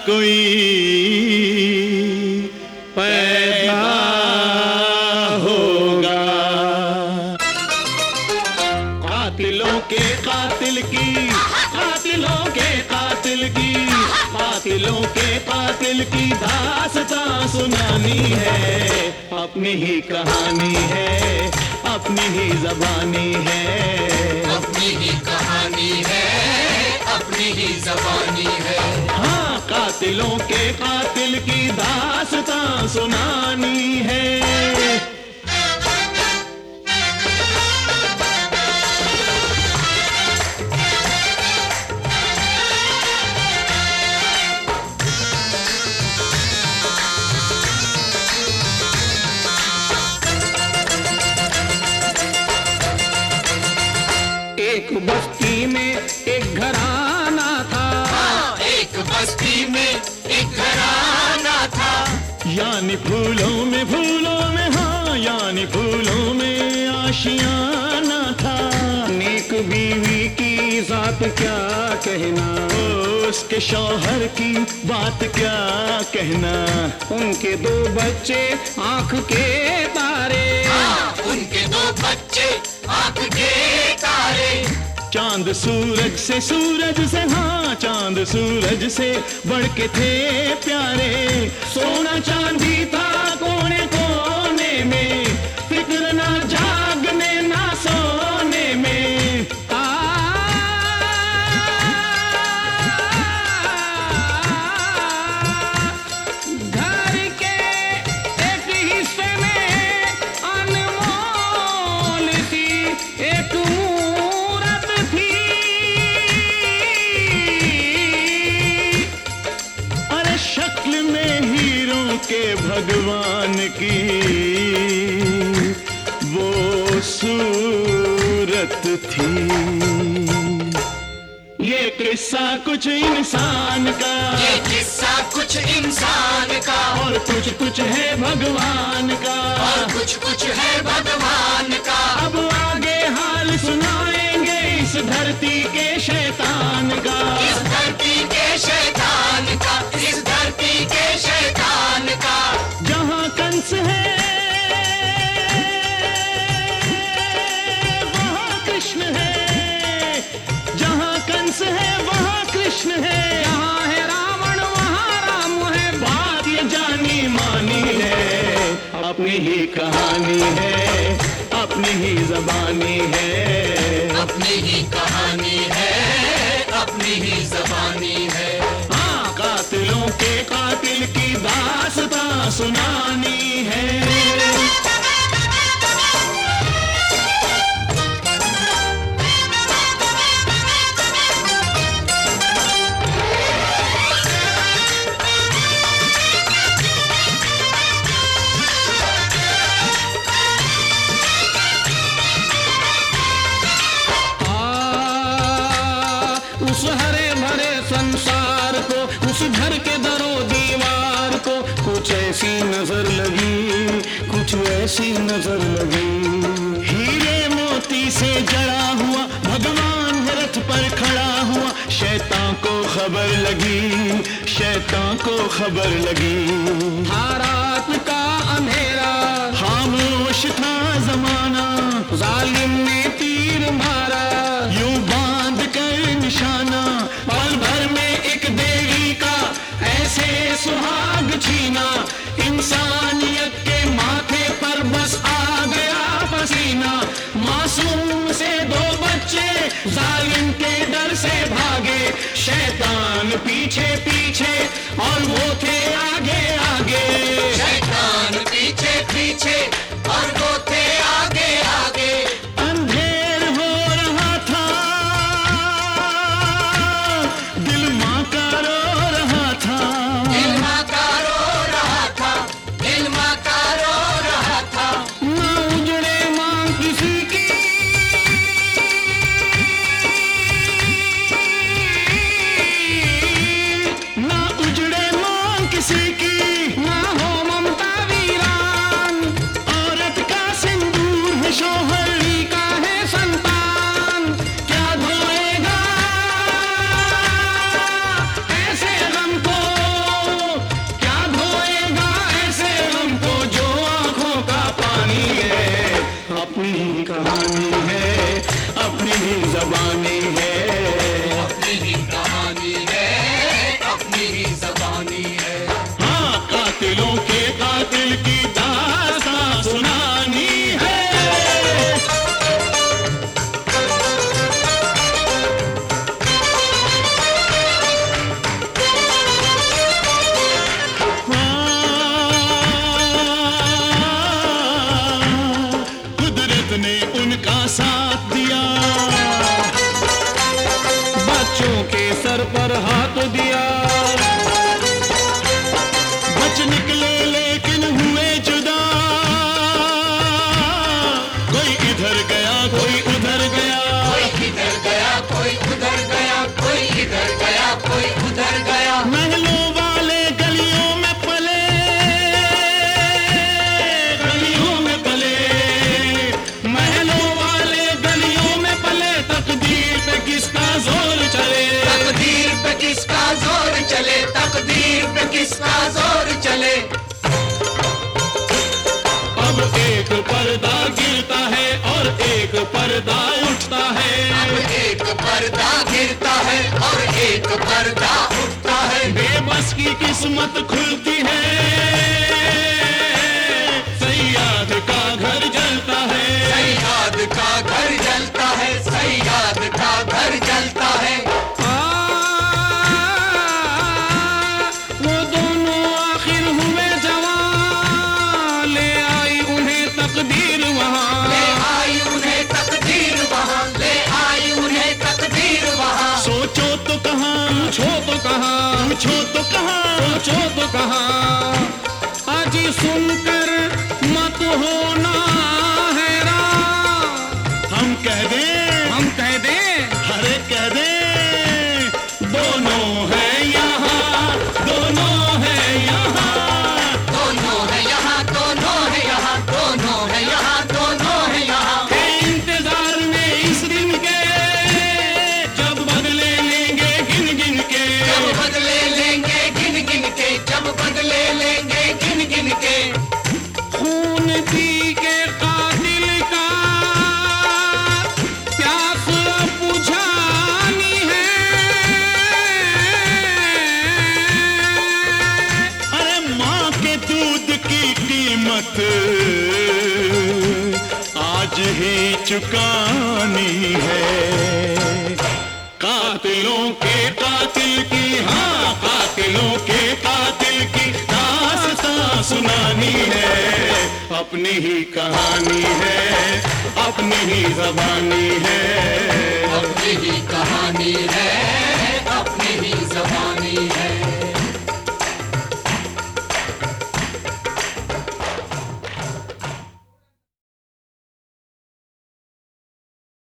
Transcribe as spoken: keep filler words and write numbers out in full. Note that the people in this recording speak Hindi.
कोई पैदा होगा। कातिलों के कातिल की, कातिलों के कातिल की, कातिलों के कातिल की दास्तां सुनानी है। अपनी ही कहानी है, अपनी ही ज़बानी है, अपनी ही कहानी है, अपनी ही ज़बानी है। हाँ, कातिलों के कातिल की दास्तां सुनानी है। एक बस्ती में एक घराना था, हाँ, एक बस्ती में एक घराना था। यानी फूलों में फूलों में, हाँ यानी फूलों में आशियाना था। नेक बीवी की जात क्या कहना, उसके शौहर की बात क्या कहना। उनके दो बच्चे आंख के तारे, हाँ, उनके दो बच्चे आंख के तारे। चांद सूरज से, सूरज से, हाँ चांद सूरज से बढ़ के थे प्यारे। सोना चांदी था कोने कोने में, फिक्र ना जागने ना सोने में। आ, घर के एक हिस्से में अनमोल सी एक मूरत थी। अरे शक्ल में हीरों के भगवान की वो सूरत थी। ये किस्सा कुछ इंसान का, ये किस्सा कुछ इंसान का, और कुछ कुछ है भगवान का, और कुछ कुछ है भगवान का। अब आगे हाल सुनाएंगे इस धरती के शैतान का। इस धरती के शैतान का, इस धरती के शैतान का। जहाँ कंस है वहाँ कृष्ण है, जहाँ कंस है वहाँ कृष्ण है। यहाँ है रावण वहाँ राम है, बात ये जानी मानी है। अपनी ही कहानी है, अपनी ही ज़बानी है, अपनी ही कहानी है, अपनी ही ज़बानी है। हाँ, कातिलों के कातिल की दास्तां सुनानी है। उस हरे भरे संसार को, उस घर के दरो दीवार को कुछ ऐसी नजर लगी, कुछ ऐसी नजर लगी। हीरे मोती से जड़ा हुआ भगवान रथ पर खड़ा हुआ। शैतान को खबर लगी, शैतान को खबर लगी। था रात का अंधेरा, खामोश था जमाना। जालिम ने तीर मारा, यूं बांध कर निशाना। पल भर में एक देवी का ऐसे सुहाग छीना। इंसानियत के माथे पर बस आ गया पसीना। मासूम से दो बच्चे जालिम के डर से भागे। शैतान पीछे पीछे और वो थे आगे आगे। शैतान पीछे पीछे और वो थे आगे आगे। अंधेर हो रहा था, दिल माँ का रो रहा था। दिल माँ का रो रहा था, दिल माँ का रो रहा था। ना उजड़े माँ किसी की, ना उजड़े माँ किसी की, ना हो ममता वीरान। औरत का से चले, तकदीर पे किसका जोर चले। अब एक पर्दा गिरता है और एक पर्दा उठता है, अब एक पर्दा गिरता है और एक पर्दा उठता है। बेबस की किस्मत खुलती है, सैयाद का घर जलता है, सैयाद का घर जलता है, सैयाद का घर जलता है। आ, वो दोनों आखिर हुए जवान, ले आई उन्हें तकदीर वहाँ, ले आई उन्हें तकदीर वहाँ, ले आई उन्हें तकदीर वहाँ। सोचो तो कहाँ, पूछो तो कहाँ, पूछो तो कहाँ, सोचो तो कहाँ। आज सुनकर मत होना हैरान, हम कह दें, हम कह दें, अरे कह दें, दोनों है यहाँ, दोनों है यहाँ, दोनों है यहाँ, दोनों है यहाँ, दोनों है यहाँ, दोनों है यहाँ। के इंतजार में इस दिन के, जब बदले लेंगे गिन गिन के, जब बदले लेंगे गिन गिन के, जब बदले लेंगे गिन गिन के। खून पी के कातिल का प्यास बुझानी है, अरे माँ के दूध की कीमत आज ही चुकानी है। कातिलों के कातिल की, हाँ कातिलों के कातिल की दास्तां सुनानी है, अपनी ही कहानी है, अपनी ही ज़बानी है, अपनी ही कहानी है,